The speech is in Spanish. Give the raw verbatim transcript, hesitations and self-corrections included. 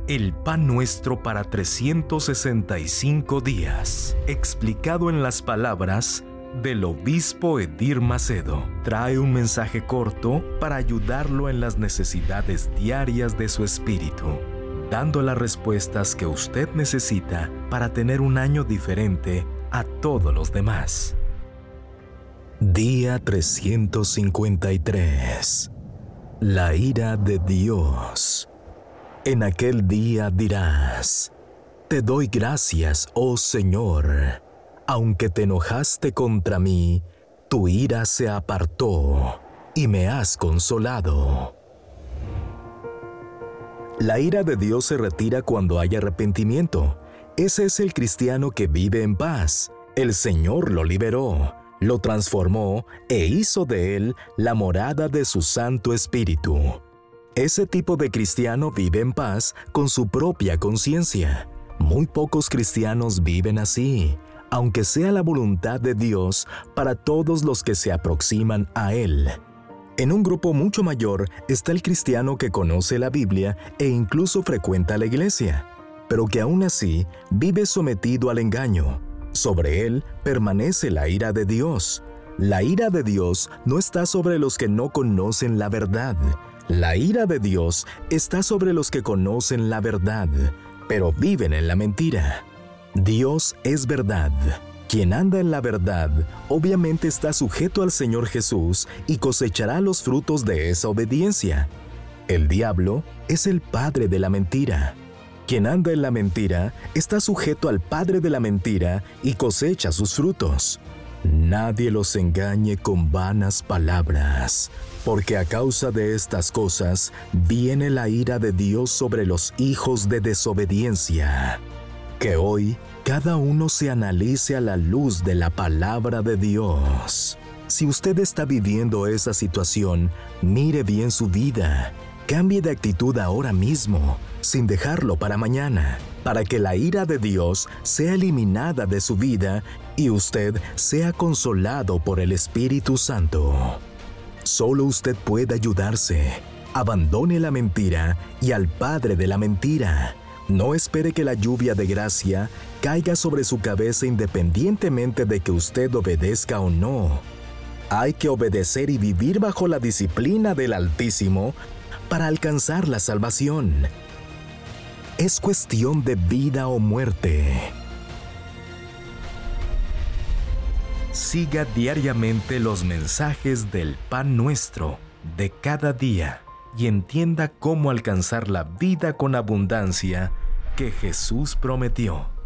El pan nuestro para trescientos sesenta y cinco días, explicado en las palabras del obispo Edir Macedo, trae un mensaje corto para ayudarlo en las necesidades diarias de su espíritu, dando las respuestas que usted necesita para tener un año diferente a todos los demás. Día trescientos cincuenta y tres. La ira de Dios. En aquel día dirás: Te doy gracias, oh Señor. Aunque te enojaste contra mí, tu ira se apartó y me has consolado. La ira de Dios se retira cuando hay arrepentimiento. Ese es el cristiano que vive en paz. El Señor lo liberó, lo transformó e hizo de él la morada de su Santo Espíritu. Ese tipo de cristiano vive en paz con su propia conciencia. Muy pocos cristianos viven así, aunque sea la voluntad de Dios para todos los que se aproximan a Él. En un grupo mucho mayor está el cristiano que conoce la Biblia e incluso frecuenta la iglesia, pero que aún así vive sometido al engaño. Sobre él permanece la ira de Dios. La ira de Dios no está sobre los que no conocen la verdad. La ira de Dios está sobre los que conocen la verdad, pero viven en la mentira. Dios es verdad. Quien anda en la verdad, obviamente está sujeto al Señor Jesús y cosechará los frutos de esa obediencia. El diablo es el padre de la mentira. Quien anda en la mentira está sujeto al padre de la mentira y cosecha sus frutos. Nadie los engañe con vanas palabras, porque a causa de estas cosas viene la ira de Dios sobre los hijos de desobediencia. Que hoy cada uno se analice a la luz de la palabra de Dios. Si usted está viviendo esa situación, mire bien su vida. Cambie de actitud ahora mismo, sin dejarlo para mañana, para que la ira de Dios sea eliminada de su vida y usted sea consolado por el Espíritu Santo. Solo usted puede ayudarse. Abandone la mentira y al padre de la mentira. No espere que la lluvia de gracia caiga sobre su cabeza independientemente de que usted obedezca o no. Hay que obedecer y vivir bajo la disciplina del Altísimo para alcanzar la salvación. Es cuestión de vida o muerte. Siga diariamente los mensajes del Pan Nuestro de cada día y entienda cómo alcanzar la vida con abundancia que Jesús prometió.